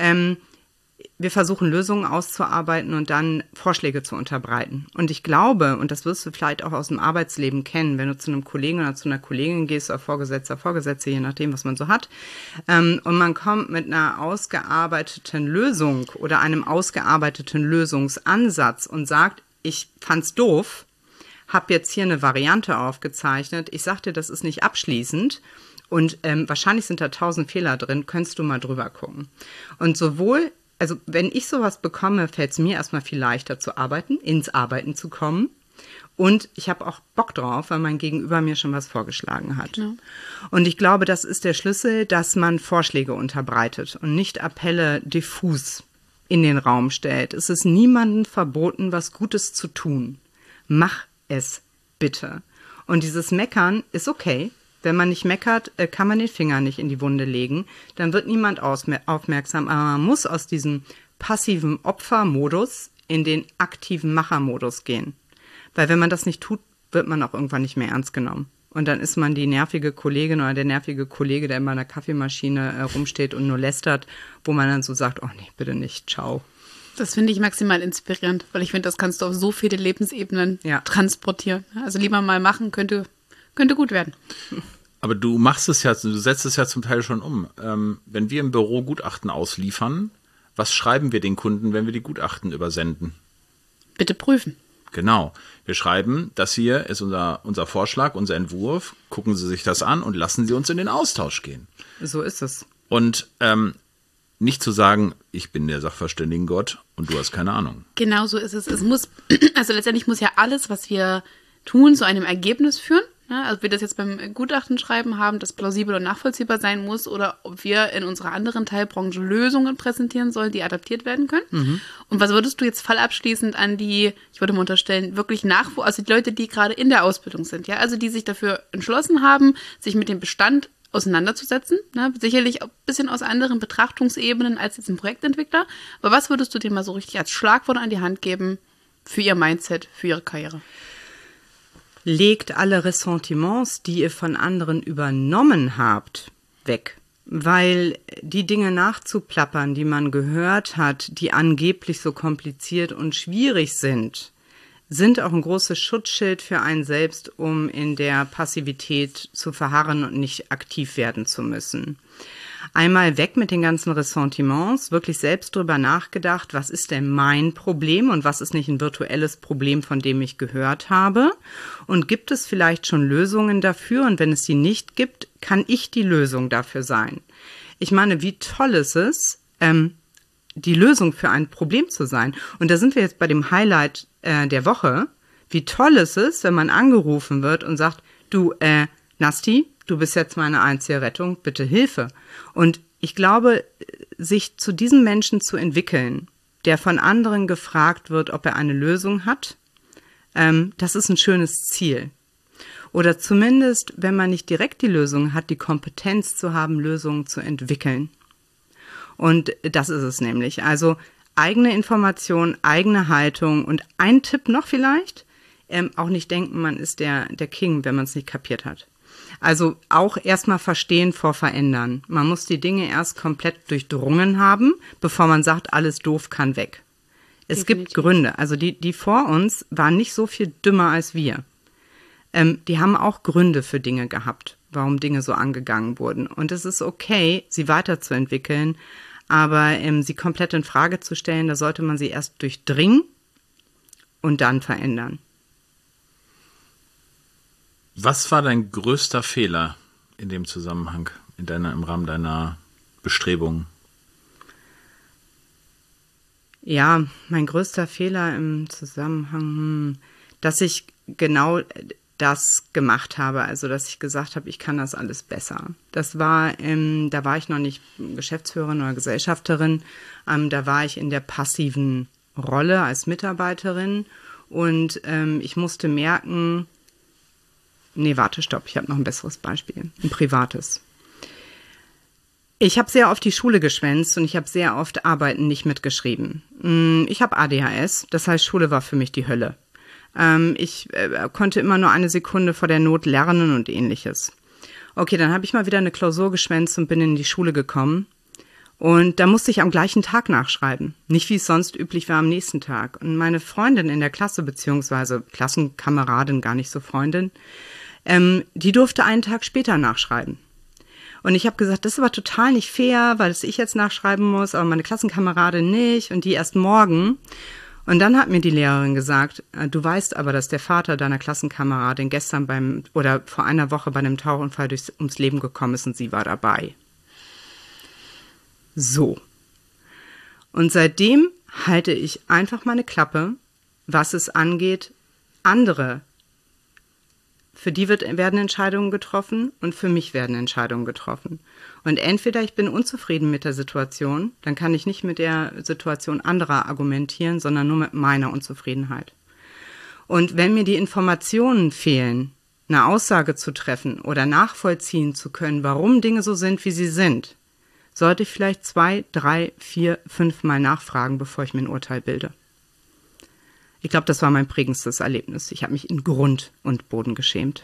Wir versuchen Lösungen auszuarbeiten und dann Vorschläge zu unterbreiten. Und ich glaube, und das wirst du vielleicht auch aus dem Arbeitsleben kennen, wenn du zu einem Kollegen oder zu einer Kollegin gehst oder Vorgesetzte, je nachdem, was man so hat, und man kommt mit einer ausgearbeiteten Lösung oder einem ausgearbeiteten Lösungsansatz und sagt, ich fand's doof, habe jetzt hier eine Variante aufgezeichnet, ich sag dir, das ist nicht abschließend und wahrscheinlich sind da 1000 Fehler drin, könntest du mal drüber gucken. Und sowohl, also wenn ich sowas bekomme, fällt es mir erstmal viel leichter zu arbeiten, ins Arbeiten zu kommen. Und ich habe auch Bock drauf, weil mein Gegenüber mir schon was vorgeschlagen hat. Genau. Und ich glaube, das ist der Schlüssel, dass man Vorschläge unterbreitet und nicht Appelle diffus in den Raum stellt. Es ist niemandem verboten, was Gutes zu tun. Mach es bitte. Und dieses Meckern ist okay. Wenn man nicht meckert, kann man den Finger nicht in die Wunde legen. Dann wird niemand aufmerksam. Aber man muss aus diesem passiven Opfermodus in den aktiven Machermodus gehen. Weil wenn man das nicht tut, wird man auch irgendwann nicht mehr ernst genommen. Und dann ist man die nervige Kollegin oder der nervige Kollege, der immer an der Kaffeemaschine rumsteht und nur lästert, wo man dann so sagt, oh nee, bitte nicht, ciao. Das finde ich maximal inspirierend, weil ich finde, das kannst du auf so viele Lebensebenen transportieren. Also lieber mal machen, könnte gut werden. Aber du machst es ja, du setzt es ja zum Teil schon um. Wenn wir im Büro Gutachten ausliefern, was schreiben wir den Kunden, wenn wir die Gutachten übersenden? Bitte prüfen. Genau. Wir schreiben, das hier ist unser Vorschlag, unser Entwurf. Gucken Sie sich das an und lassen Sie uns in den Austausch gehen. So ist es. Und nicht zu sagen, ich bin der Sachverständigengott und du hast keine Ahnung. Genau so ist es. Also letztendlich muss ja alles, was wir tun, zu einem Ergebnis führen. Ja, also ob wir das jetzt beim Gutachten schreiben haben, das plausibel und nachvollziehbar sein muss, oder ob wir in unserer anderen Teilbranche Lösungen präsentieren sollen, die adaptiert werden können. Mhm. Und was würdest du jetzt fallabschließend an die, ich würde mal unterstellen, wirklich also die Leute, die gerade in der Ausbildung sind, ja, also die sich dafür entschlossen haben, sich mit dem Bestand auseinanderzusetzen, ne? Sicherlich ein bisschen aus anderen Betrachtungsebenen als jetzt ein Projektentwickler, aber was würdest du denen mal so richtig als Schlagwort an die Hand geben für ihr Mindset, für ihre Karriere? Legt alle Ressentiments, die ihr von anderen übernommen habt, weg. Weil die Dinge nachzuplappern, die man gehört hat, die angeblich so kompliziert und schwierig sind auch ein großes Schutzschild für einen selbst, um in der Passivität zu verharren und nicht aktiv werden zu müssen. Einmal weg mit den ganzen Ressentiments, wirklich selbst drüber nachgedacht, was ist denn mein Problem und was ist nicht ein virtuelles Problem, von dem ich gehört habe, und gibt es vielleicht schon Lösungen dafür, und wenn es sie nicht gibt, kann ich die Lösung dafür sein. Ich meine, wie toll ist es, die Lösung für ein Problem zu sein. Und da sind wir jetzt bei dem Highlight der Woche. Wie toll ist es, wenn man angerufen wird und sagt, du, Nasti, du bist jetzt meine einzige Rettung, bitte Hilfe. Und ich glaube, sich zu diesem Menschen zu entwickeln, der von anderen gefragt wird, ob er eine Lösung hat, das ist ein schönes Ziel. Oder zumindest, wenn man nicht direkt die Lösung hat, die Kompetenz zu haben, Lösungen zu entwickeln. Und das ist es nämlich. Also eigene Information, eigene Haltung und ein Tipp noch vielleicht, auch nicht denken, man ist der King, wenn man es nicht kapiert hat. Also auch erstmal verstehen vor verändern. Man muss die Dinge erst komplett durchdrungen haben, bevor man sagt, alles doof kann weg. Es gibt Gründe. Also die vor uns waren nicht so viel dümmer als wir. Die haben auch Gründe für Dinge gehabt, warum Dinge so angegangen wurden. Und es ist okay, sie weiterzuentwickeln, aber sie komplett in Frage zu stellen, da sollte man sie erst durchdringen und dann verändern. Was war dein größter Fehler in dem Zusammenhang, im Rahmen deiner Bestrebungen? Ja, mein größter Fehler im Zusammenhang, dass ich genau das gemacht habe, also dass ich gesagt habe, ich kann das alles besser. Das war, da war ich noch nicht Geschäftsführerin oder Gesellschafterin, da war ich in der passiven Rolle als Mitarbeiterin und ich musste merken, nee, warte, stopp, ich habe noch ein besseres Beispiel, ein privates. Ich habe sehr oft die Schule geschwänzt und ich habe sehr oft Arbeiten nicht mitgeschrieben. Ich habe ADHS, das heißt, Schule war für mich die Hölle. Ich konnte immer nur eine Sekunde vor der Not lernen und ähnliches. Okay, dann habe ich mal wieder eine Klausur geschwänzt und bin in die Schule gekommen. Und da musste ich am gleichen Tag nachschreiben. Nicht wie es sonst üblich war am nächsten Tag. Und meine Freundin in der Klasse, beziehungsweise Klassenkameradin, gar nicht so Freundin, die durfte einen Tag später nachschreiben. Und ich habe gesagt, das ist aber total nicht fair, weil es ich jetzt nachschreiben muss, aber meine Klassenkameradin nicht und die erst morgen. Und dann hat mir die Lehrerin gesagt, du weißt aber, dass der Vater deiner Klassenkameradin gestern vor einer Woche bei einem Tauchunfall ums Leben gekommen ist und sie war dabei. So. Und seitdem halte ich einfach meine Klappe, was es angeht, andere. Für die werden Entscheidungen getroffen und für mich werden Entscheidungen getroffen. Und entweder ich bin unzufrieden mit der Situation, dann kann ich nicht mit der Situation anderer argumentieren, sondern nur mit meiner Unzufriedenheit. Und wenn mir die Informationen fehlen, eine Aussage zu treffen oder nachvollziehen zu können, warum Dinge so sind, wie sie sind, sollte ich vielleicht 2, 3, 4, 5 Mal nachfragen, bevor ich mir ein Urteil bilde. Ich glaube, das war mein prägendstes Erlebnis. Ich habe mich in Grund und Boden geschämt.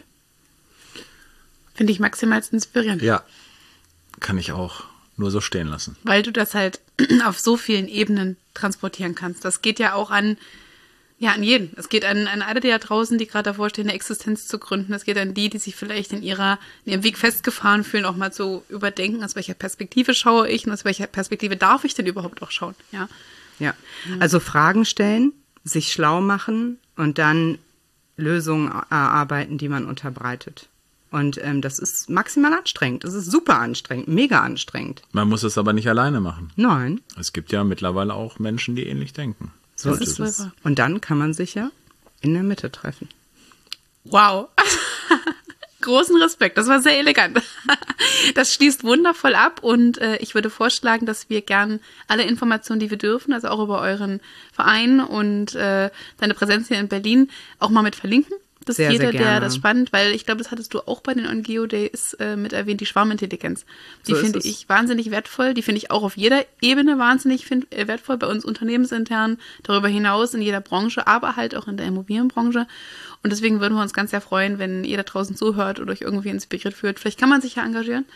Finde ich maximal inspirierend. Ja, kann ich auch nur so stehen lassen. Weil du das halt auf so vielen Ebenen transportieren kannst. Das geht ja auch an jeden. Es geht an alle, die da draußen, die gerade davor stehen, eine Existenz zu gründen. Es geht an die sich vielleicht in ihrem Weg festgefahren fühlen, auch mal zu überdenken, aus welcher Perspektive schaue ich und aus welcher Perspektive darf ich denn überhaupt auch schauen. Ja. Also Fragen stellen, sich schlau machen und dann Lösungen erarbeiten, die man unterbreitet. Und das ist maximal anstrengend. Das ist super anstrengend, mega anstrengend. Man muss es aber nicht alleine machen. Nein. Es gibt ja mittlerweile auch Menschen, die ähnlich denken. So ist es. Und dann kann man sich ja in der Mitte treffen. Wow. Großen Respekt, das war sehr elegant. Das schließt wundervoll ab und ich würde vorschlagen, dass wir gern alle Informationen, die wir dürfen, also auch über euren Verein und deine Präsenz hier in Berlin, auch mal mit verlinken. Dass sehr, jeder, sehr gerne. der das spannend, weil ich glaube, das hattest du auch bei den OnGeo Days mit erwähnt, die Schwarmintelligenz. Die finde ich wahnsinnig wertvoll. Die finde ich auch auf jeder Ebene wahnsinnig wertvoll, bei uns unternehmensintern, darüber hinaus in jeder Branche, aber halt auch in der Immobilienbranche. Und deswegen würden wir uns ganz sehr freuen, wenn ihr da draußen zuhört oder euch irgendwie inspiriert fühlt. Vielleicht kann man sich ja engagieren.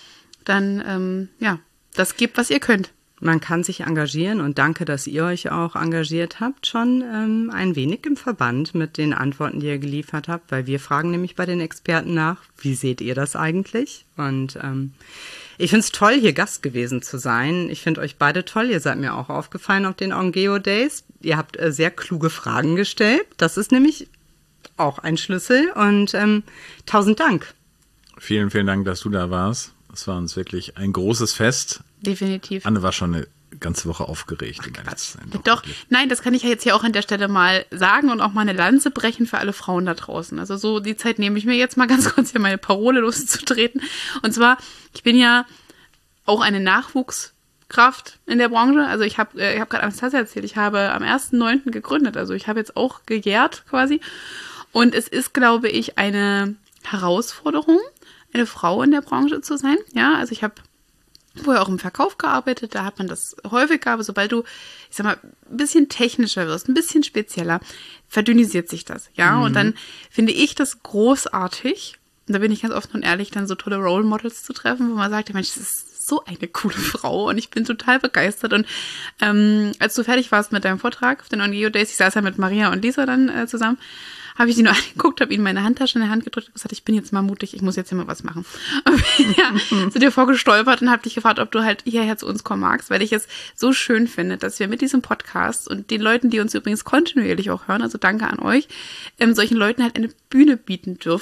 Dann, das gebt, was ihr könnt. Man kann sich engagieren und danke, dass ihr euch auch engagiert habt, schon ein wenig im Verband mit den Antworten, die ihr geliefert habt, weil wir fragen nämlich bei den Experten nach, wie seht ihr das eigentlich? Und ich finde es toll, hier Gast gewesen zu sein. Ich finde euch beide toll. Ihr seid mir auch aufgefallen auf den OnGeo Days. Ihr habt sehr kluge Fragen gestellt. Das ist nämlich auch ein Schlüssel und 1000 Dank. Vielen, vielen Dank, dass du da warst. Es war uns wirklich ein großes Fest. Definitiv. Anne war schon eine ganze Woche aufgeregt. Doch, nein, das kann ich ja jetzt hier auch an der Stelle mal sagen und auch mal eine Lanze brechen für alle Frauen da draußen. Also so die Zeit nehme ich mir jetzt mal ganz kurz, hier meine Parole loszutreten. Und zwar, ich bin ja auch eine Nachwuchskraft in der Branche. Also ich habe gerade Anastasia erzählt, ich habe am 1.9. gegründet. Also ich habe jetzt auch gejährt quasi. Und es ist, glaube ich, eine Herausforderung, eine Frau in der Branche zu sein. Ja, also ich habe vorher auch im Verkauf gearbeitet, da hat man das häufiger, aber sobald du, ich sag mal, ein bisschen technischer wirst, ein bisschen spezieller, verdünnisiert sich das, ja, und dann finde ich das großartig, und da bin ich ganz offen und ehrlich, dann so tolle Role Models zu treffen, wo man sagt, Mensch, das ist so eine coole Frau und ich bin total begeistert und als du fertig warst mit deinem Vortrag auf den OnGeo Days, ich saß ja mit Maria und Lisa dann zusammen, habe ich die nur angeguckt, habe ihnen meine Handtasche in der Hand gedrückt und gesagt, ich bin jetzt mal mutig, ich muss jetzt hier mal was machen. Und bin ja zu dir vorgestolpert und habe dich gefragt, ob du halt hierher zu uns kommen magst, weil ich es so schön finde, dass wir mit diesem Podcast und den Leuten, die uns übrigens kontinuierlich auch hören, also danke an euch, solchen Leuten halt eine Bühne bieten dürfen,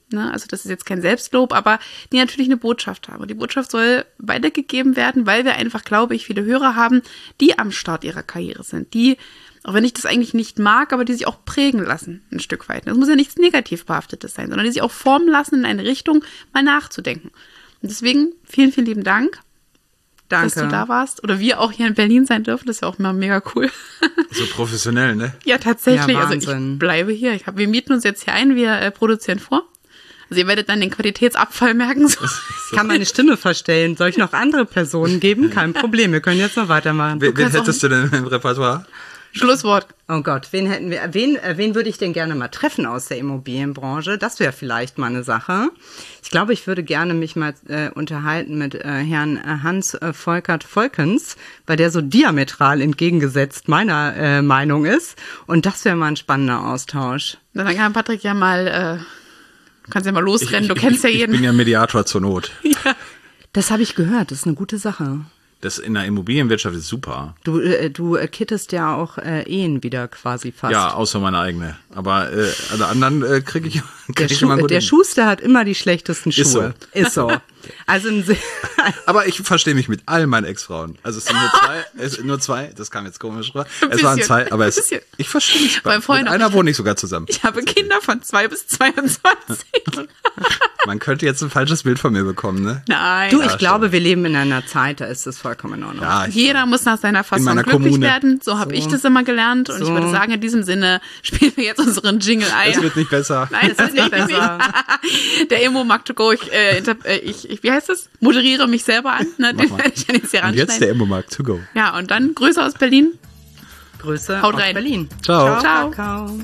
ne? Also das ist jetzt kein Selbstlob, aber die natürlich eine Botschaft haben. Und die Botschaft soll weitergegeben werden, weil wir einfach, glaube ich, viele Hörer haben, die am Start ihrer Karriere sind, die, auch wenn ich das eigentlich nicht mag, aber die sich auch prägen lassen, ein Stück weit. Das muss ja nichts negativ behaftetes sein, sondern die sich auch formen lassen, in eine Richtung mal nachzudenken. Und deswegen vielen, vielen lieben Dank. Danke. Dass du da warst. Oder wir auch hier in Berlin sein dürfen. Das ist ja auch immer mega cool. So professionell, ne? Ja, tatsächlich. Ja, also Wahnsinn. ich bleibe hier. Wir mieten uns jetzt hier ein, wir produzieren vor. Also ihr werdet dann den Qualitätsabfall merken. So. Ich kann meine Stimme verstellen. Soll ich noch andere Personen geben? Kein Problem. Wir können jetzt noch weitermachen. Wen hättest du denn im Repertoire? Schlusswort. Oh Gott, wen hätten wir? Wen würde ich denn gerne mal treffen aus der Immobilienbranche? Das wäre vielleicht mal eine Sache. Ich glaube, ich würde gerne mich mal unterhalten mit Herrn Hans Volkert Volkens, weil der so diametral entgegengesetzt meiner Meinung ist. Und das wäre mal ein spannender Austausch. Dann kann Patrick ja mal, du kannst ja mal losrennen, du kennst ja jeden. Ich bin ja Mediator zur Not. Ja. Das habe ich gehört. Das ist eine gute Sache. Das in der Immobilienwirtschaft ist super. Du kittest ja auch Ehen wieder quasi fast. Ja, außer meine eigene. Aber alle anderen kriege ich immer gut Der hin. Schuster hat immer die schlechtesten Schuhe. Ist so. Also Aber ich verstehe mich mit all meinen Ex-Frauen. Also es sind nur zwei, das kam jetzt komisch rüber. Ein Es waren bisschen, zwei, aber ein bisschen. ich verstehe mich. Weil vorhin Mit noch einer nicht- wohne ich sogar zusammen. Ich habe Kinder von 2 bis 22. Man könnte jetzt ein falsches Bild von mir bekommen, ne? Nein. du, ich glaube, wir leben in einer Zeit, da ist es vollkommen in Ordnung. Ja, Jeder muss nach seiner Fassung meiner glücklich Kommune. werden. So habe ich das immer gelernt. Und ich So. würde sagen, in diesem Sinne spielen wir jetzt unseren Jingle ein. es wird nicht besser. Nein, es wird nicht besser. Der Immo mag to go. Wie heißt das? Moderiere mich selber an. Ne? Den mal. werde ich dann jetzt hier Und jetzt der ranschneiden. Immomarkt to go. Ja, und dann Grüße aus Berlin. Grüße Haut aus rein. Berlin. Ciao. Ciao. Ciao.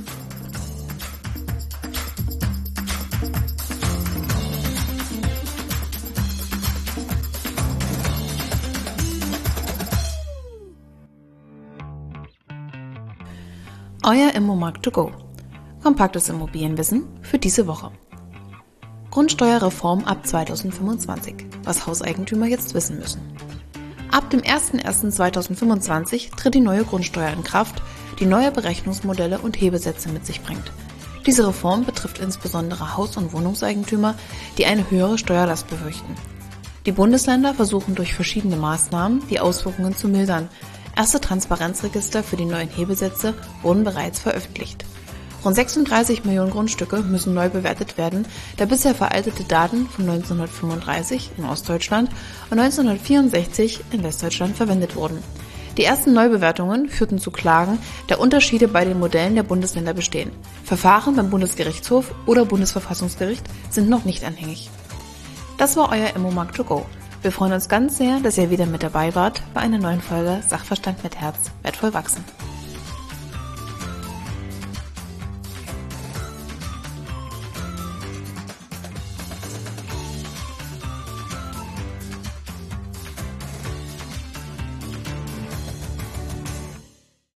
Euer Immomarkt to go. Kompaktes Immobilienwissen für diese Woche. Grundsteuerreform ab 2025. Was Hauseigentümer jetzt wissen müssen. Ab dem 01.01.2025 tritt die neue Grundsteuer in Kraft, die neue Berechnungsmodelle und Hebesätze mit sich bringt. Diese Reform betrifft insbesondere Haus- und Wohnungseigentümer, die eine höhere Steuerlast befürchten. Die Bundesländer versuchen durch verschiedene Maßnahmen, die Auswirkungen zu mildern. Erste Transparenzregister für die neuen Hebesätze wurden bereits veröffentlicht. Rund 36 Millionen Grundstücke müssen neu bewertet werden, da bisher veraltete Daten von 1935 in Ostdeutschland und 1964 in Westdeutschland verwendet wurden. Die ersten Neubewertungen führten zu Klagen, da Unterschiede bei den Modellen der Bundesländer bestehen. Verfahren beim Bundesgerichtshof oder Bundesverfassungsgericht sind noch nicht anhängig. Das war euer Immomarkt to go. Wir freuen uns ganz sehr, dass ihr wieder mit dabei wart bei einer neuen Folge Sachverstand mit Herz, wertvoll wachsen.